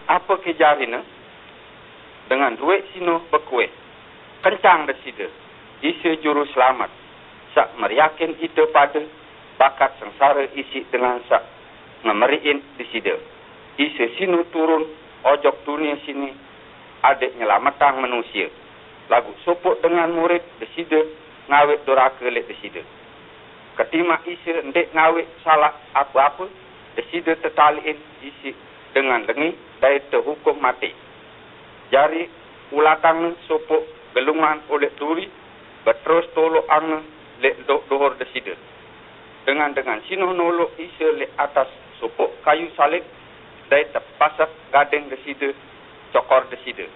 apa kejarina dengan duit sino berkuih. Kencang desida. Isa juru selamat. Sak meriakin ita pada bakat sengsara isi dengan sak ngemeriin desida. Isa sino turun ojok dunia sini adik nyelamatan manusia. Lagu sopok dengan murid desida ngawet doraka lek desida. Ketima isa ndek ngawet salah apa-apa, desida tertaliin isi dengan lengi dari terhukum mati. Jari ulatang sopok gelungan oleh turi berterus tolok ang lek dohor desida. Dengan sino nolok isa lek atas sopok kayu salib dari terpasak gading desida cokor desida.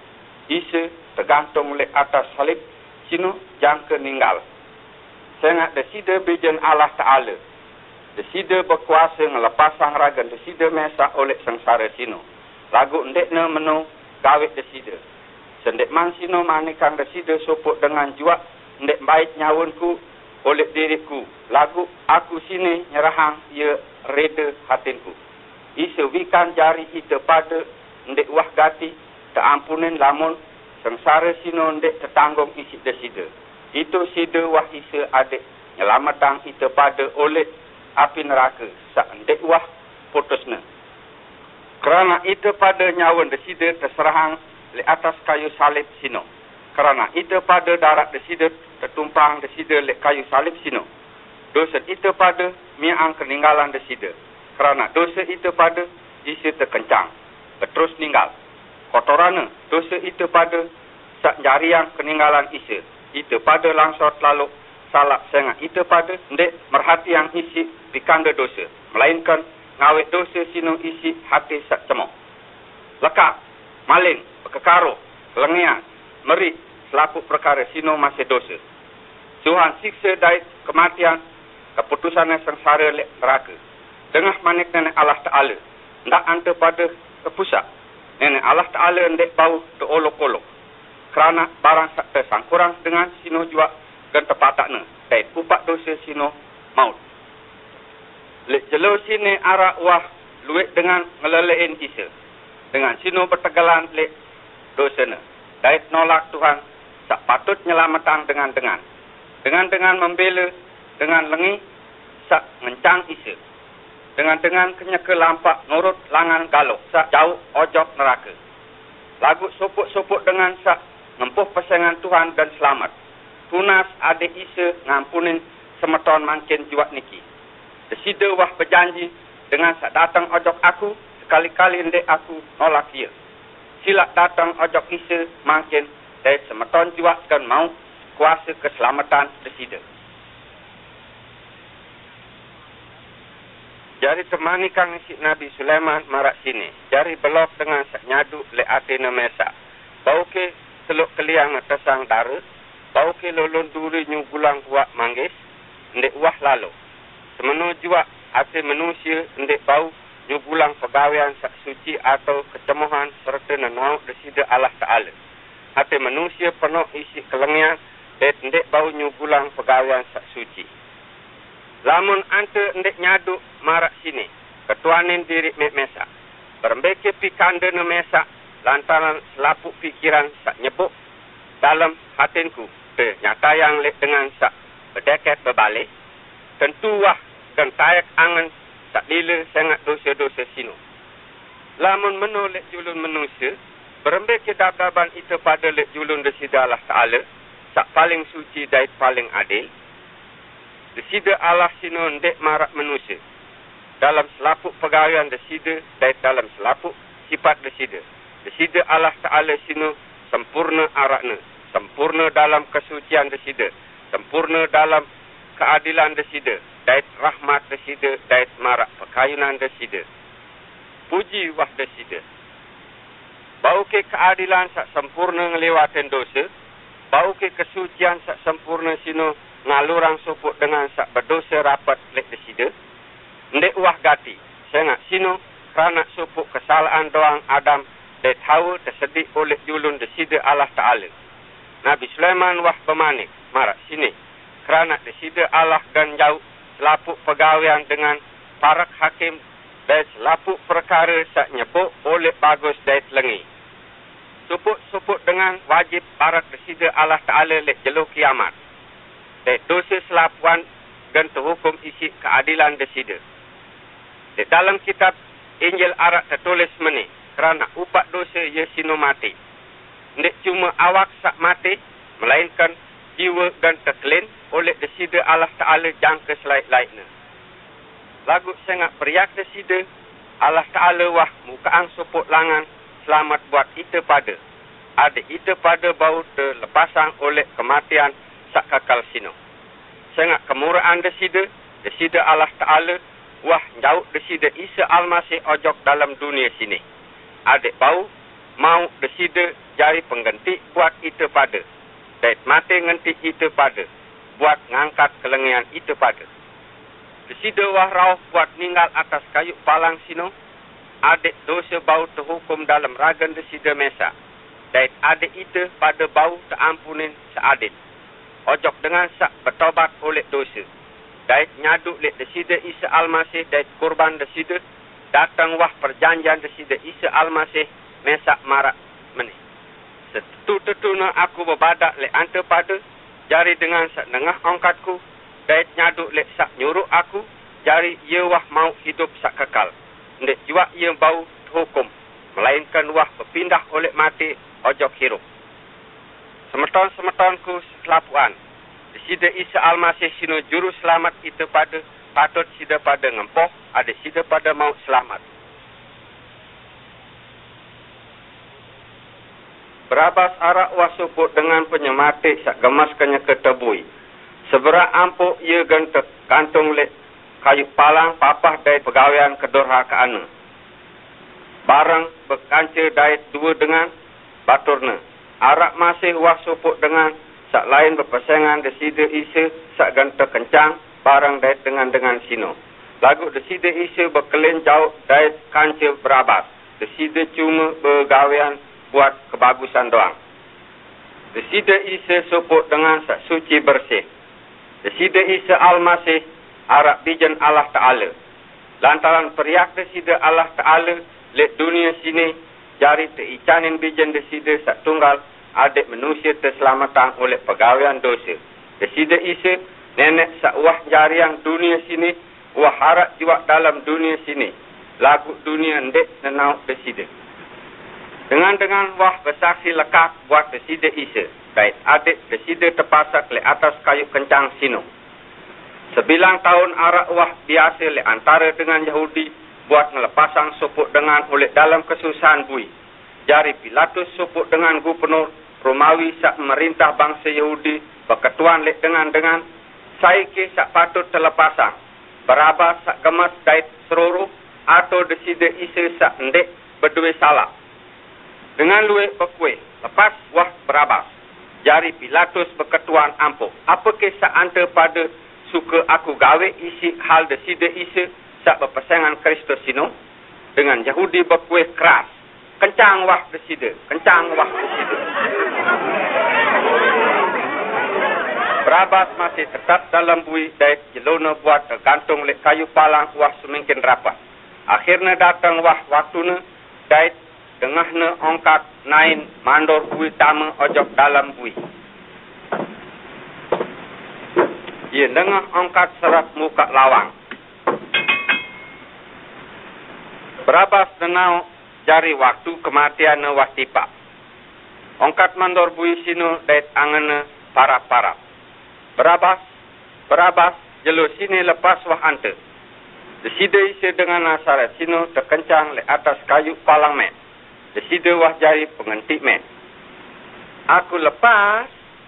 Isa tergantung lek atas salib sino jangka ninggal. Sangat desida bijan Allah Ta'ala. Desida berkuasa ngelepasang ragan desida mesak oleh sengsara sino. Lagu ndekna menu gawit desida. Sendek man sino manikang desida sopok dengan juak ndek baik nyawunku oleh diriku. Lagu aku sini nyerahang ia reda hatinku. Isa wikan jari ita pada ndek wah gati teampunin lamun sengsara sino ndek tertanggung isi desida. Itu sida wah isa adik nyelamatang ita pada oleh api neraka sak ndek wah putusna. Kerana ita pada nyawan desida terserahang le atas kayu salib sino. Kerana ita pada darat desida tertumpang desida le kayu salib sino. Dosa ita pada miang keninggalan desida. Kerana dosa ita pada isa terkencang berterus ninggal. Kotorana dosa ita pada sak jariang keninggalan isa. Ita pada langsor lalu salah sangat ita pada ndek merhati yang isi dikanda dosa. Melainkan ngawet dosa sino isi hati sak cemok. Lekak, maling, kekaro, lengian, meri, selaku perkara sino masih dosa. Tuhan siksa dari kematian, keputusannya sengsara lek neraka. Dengah manik nenek Allah Ta'ala. Ndak anta pada kepusat. Nenek Allah Ta'ala ndek bau terolok-olok. Kerana barang sak tersangkurang dengan sino jua dan tepatakna. Kait upak dosa sino maut. Lek jelo sini arak wah luit dengan ngelelein isa. Dengan sino bertegalan lek dosana. Kait nolak Tuhan sak patut nyelamatan dengan membela dengan lengi sak ngencang isa. Dengan kenyeke lampak nurut langan galok sak jauh ojok neraka. Lagu sopok-sopok dengan sak ngempuh pesangan Tuhan dan selamat. Tunas adik isa ngampunin semeton makin juat niki. Desida wah berjanji dengan sak datang ojok aku, sekali-kali ndek aku nolak dia. Silak datang ojok isa makin dari semeton juat dan mau kuasa keselamatan desida. Jari temani kang isi Nabi Sulaiman marak sini. Jari belok dengan sak nyadu le atina mesak. Bau ke teluk keliang tesang dara. Bau ke lolon duri nyugulang buat manggis. Ndek wah lalu. Semenu jua ate manusia ndek bau nyugulang pegawaian sak suci atau kecemohan serta nenau desida Allah Ta'ala. Ate manusia penuh isi kelengian dan ndek bau nyugulang pegawaian sak suci. Lamun ante ndek nyadu marak sini. Ketuanin diri mesak. Berembeke pi kanda ne mesak. Lantaran selapuk pikiran sak nyebuk dalam hatinku. Nyata yang lek dengan sak berdeket berbalik. Tentu wah dan tayak angan sak lila sangat dosa-dosa sino. Lamun menolak julun manusia. Berembeke dab-daban itu pada lek julun desida Allah Ta'ala. Sak paling suci dan paling adil. Desida Allah sino ndek marak manusia. Dalam selapuk pegawaian desida dan dalam selapuk sifat desida. Desida Allah Ta'ala sino sempurna arakna. Sempurna dalam kesucian desida. Sempurna dalam keadilan desida. Dan rahmat desida dan marak pekayunan desida. Puji wah desida. Bau ke keadilan sak sempurna ngelewatin dosa. Bau ke kesucian sak sempurna sino ngalurang suput dengan sak berdosa rapat lek desida. Ndek wah gati. Sangat sino kerana suput kesalahan doang Adam dan Hawa tersedik oleh julun desida Allah Ta'ala. Nabi Sulaiman wah bermanik marak sini. Kerana desida Allah dan jauh selapuk pegawaian dengan parak hakim dan selapuk perkara sak nyebuk oleh bagus dan lengi. Supuk dengan wajib barat bersida Allah Ta'ala lek jelo kiamat. Dan dosa selapuan dan terhukum isi keadilan desida. Di dalam kitab Injil Arak tertulis meni, kerana ubat dosa ia sino mati. Tidak cuma awak sak mati, melainkan jiwa dan terkelin oleh desida Allah Ta'ala jangka selaik-laiknya. Lagu sangat periak desida, Allah Ta'ala wah mukaan supuk langan selamat buat kita pada. Ada kita pada bau terlepasang oleh kematian sak kakal sino. Sangat kemurahan desida Allah Ta'ala wah jauh desida Isa Almasih ojok dalam dunia sini. Adik bau mau desida jari pengganti buat kita pada. Dan mati ngenti kita pada. Buat ngangkat kelengian kita pada. Desida wah rauh buat ninggal atas kayu palang sino. Adik dosa bau terhukum dalam ragan desida mesa. Dan adik itu pada bau terampunin seadit. Ojok dengan sak bertobat oleh dosa. Dan nyaduk lek desida Isa Almasih dan kurban desida. Datang wah perjanjian desida Isa Almasih mesak marak meni. Setetu-tetuna aku berbadak lek ante pada. Jari dengan sak nengah ongkatku. Dan nyaduk lek sak nyuruh aku. Jari ia wah mau hidup sak kekal. Ndik jua ia bau hukum. Melainkan wah berpindah oleh mati ojok hirup. Semeton-semetonku selapuan. Desida Isa Almasih sino juru selamat kita pada. Patut sida pada ngempoh. Ada sida pada mau selamat. Berabas arak wasuput dengan penyemati sak gemas kenya ketebui. Seberak ampuk ia gentek kantung lek kayu palang papah dari pegawaian kedurhakaan. Barang berkanca dait dua dengan baturna. Arak masih wasuput dengan sak lain berpasangan desida Isa sak gentek kencang barang dait dengan sino. Lagu desida Isa berkelin jauh dait kanca berabas. Desida cuma bergawaian buat kebagusan doang. Desida Isa suput dengan sak suci bersih. Desida Isa Almasih arak bijan Allah Ta'ala. Lantaran periak desida Allah Ta'ala lek dunia sini jari teicanin bijan desida sak tunggal adik manusia terselamatan oleh pegawaian dosa. Desida Isa nenek sak wah jariang dunia sini wah harak jiwa dalam dunia sini. Lagu dunia ndek nenau desida. Dengan wah bersaksi lekak buat desida Isa. Baik adik desida terpasak le atas kayu kencang sino. 9 tahun arak wah biasa le antara dengan Yahudi buat melepasang supuk dengan oleh dalam kesusahan bui. Jari Pilatus supuk dengan gubernur Romawi sak merintah bangsa Yahudi berketuan le dengan saiki sak patut terlepasang. Barabas sak gemas dait seluruh atau desida Isa sak ndek berdua salah. Dengan luwe bekue, lepas wah Barabas. Jari Pilatus berketuan ampuh. Apa kisah ante pada suka aku gawe isi hal desida Isa sak berpasangan Kristus sino? Dengan Yahudi berkue keras. Kencang wah desida. Kencang wah desida. Barabas masih tetap dalam bui dait jelona buat tergantung lek kayu palang wah semakin rapat. Akhirnya datang wah waktuna dait tengahna ongkat nain mandor bui tama ojok dalam bui. Ia dengah ongkat serat muka lawang. Barabas denau jari waktu kematian wah tipa. Ongkat mandor bui sino dait angana parap-parap. Barabas jelo sini lepas wah ante. Desida Isa dengan Nasaret sino terkencang le atas kayu palang met. Desida wah jari pengentik met. Aku lepas.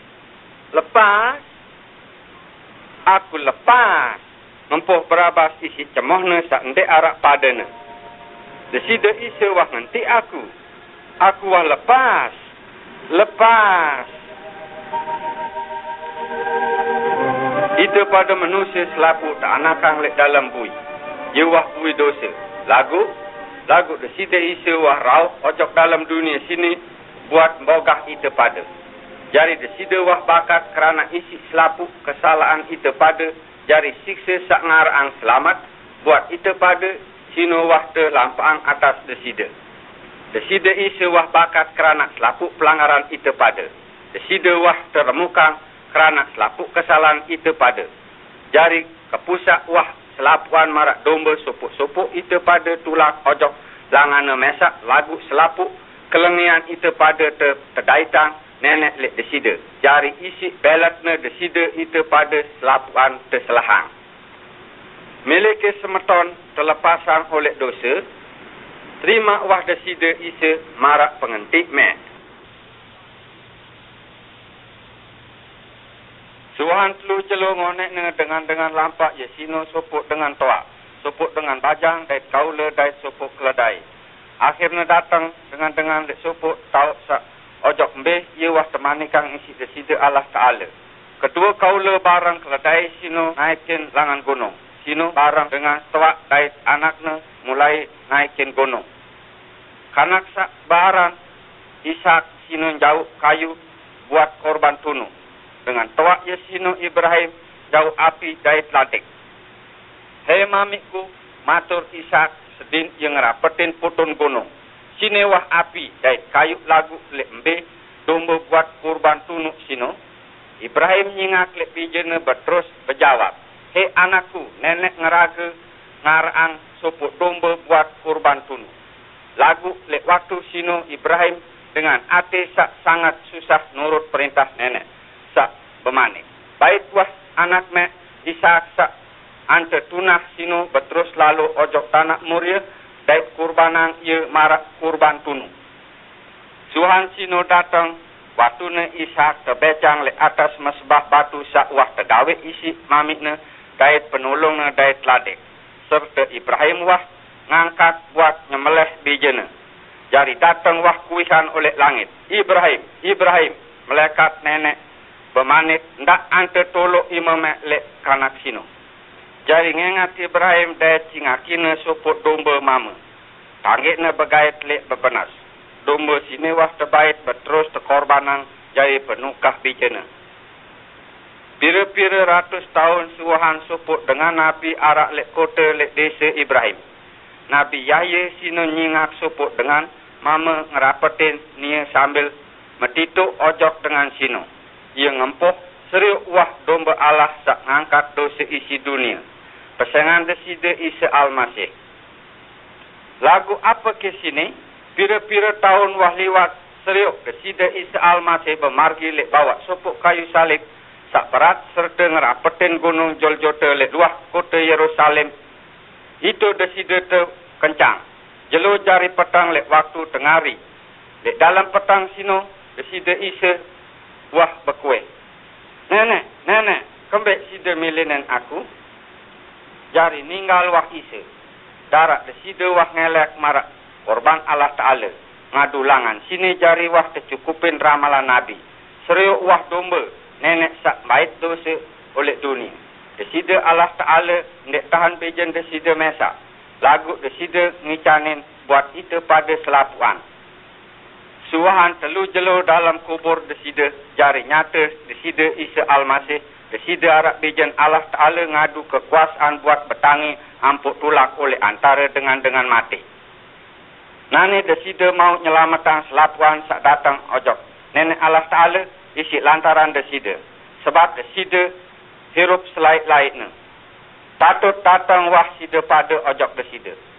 Mempuh Barabas isi cemohna sak ndek arak padana. Desida Isa wah ngentik aku. Aku wah lepas. Itu pada manusia selapu tak anakang lek dalam bui. Ia wah bui dosa. Lagu desida Isa wah rauh ojok dalam dunia sini buat mbogah ita pada. Jari desida wah bakat kerana isi selapu kesalahan ita pada. Jari siksa sak ngarang selamat buat ita pada sino wah te lampang atas desida. Desida isa wah bakat kerana selapuk pelanggaran ita pada. Desida wah teremukang kerana selapuk kesalahan ita pada. Jari kepusak wah selapuan marak domba sopuk-sopuk ita pada tulak ojok langana mesak lagu selapuk kelengian ita pada terdaitang nenek lek desida. Jari isi belatna desida ita pada selapuan terselahang. Miliki semeton terlepasan oleh dosa, terima wah desida isa marak pengentik mek. Suhan telu jelo ngonek dengan lampak ya sino sopuk dengan toak, sopuk dengan bajang, dait kaula, dait sopuk keledai. Akhirnya datang dengan dait sopuk tau sak ojok mbeh, ia wah temani kang isi desida Allah Ta'ala. Kedua kaula barang keledai sino naikin langan gunung. Sino barang dengan toak dait anaknya mulai naikin gunung. Kanak sak barang Ishak sino jauh kayu buat korban tunu. Dengan toak ya sino Ibrahim jauh api dait ladik. Hei mamiku matur Ishak sedin yang rapetin putun gunung. Sini wah api dait kayu lagu lek embe domba buat kurban tunu sino. Ibrahim nyingak lek pijene berterus berjawab. Hei anakku, nenek ngeraga ngarang sopuk domba buat kurban tunu. Lagu lek waktu sino Ibrahim dengan hati sangat susah nurut perintah nenek. Sak bemanik. Baik wah anak mek Ishak sak ante tunah sino berterus lalu ojok tanah Muria dait kurbanang ia marak kurban tunu. Suhan sino datang watune Ishak terbecang le atas mesbah batu sak wah tegawe isi mamikna dait penolongna dait ladek. Serta Ibrahim wah ngangkat buat nyemeleh bijena. Jari datang wah kuihan oleh langit. Ibrahim, melekat nenek bermanit ndak ante tolok imamek lek kanak sino. Jari ngengat Ibrahim dait cingakina soput domba mama. Tanggitna begait lek bebenas. Domba sini wah terbait berterus tekorbanang jari penukah bijena. Pira-pira ratus tahun suahan soput dengan Nabi arak lek kota lek desa Ibrahim. Nabi Yahya sino nyingak soput dengan mama ngerapetin nia sambil metituk ojok dengan sino. Ia ngempuh seriuk wah domba Allah sak ngangkat dosa isi dunia. Pesengan desida Isa Al-Masih. Lagu apa ke sini? Pira-pira tahun wah liwat seriuk desida Isa Al-Masih bermargi lek bawa sopuk kayu salib sak berat serta ngerapetin gunung Joljota lek luah kota Yerusalem. Itu desida te kencang. Jelo jari petang lek waktu tengari. Lek dalam petang sino desida Isa wah berkuih. Nenek, kembek sida milinen aku. Jari ninggal wah Isa. Darat desida wah ngelek marak korban Allah Ta'ala. Ngadu langan sini jari wah kecukupin ramalan Nabi. Seriuk wah domba. Nenek sak bait dosa oleh dunia. Desida Allah Ta'ala ndek tahan bejen desida mesak. Lagu desida ngicanin buat itu pada selapuan. Suahan telu jelo dalam kubur desida jari nyata desida Isa Al-Masih. Desida arak bejen Allah Ta'ala ngadu kekuasaan buat bertangi ampuk tulak oleh antara dengan mati. Nani desida mau nyelamatan selapuan sak datang ojok. Nenek Allah Ta'ala isi lantaran desida. Sebab desida hirup selait-laitnya. Patut datang wah sida pada ojok desida.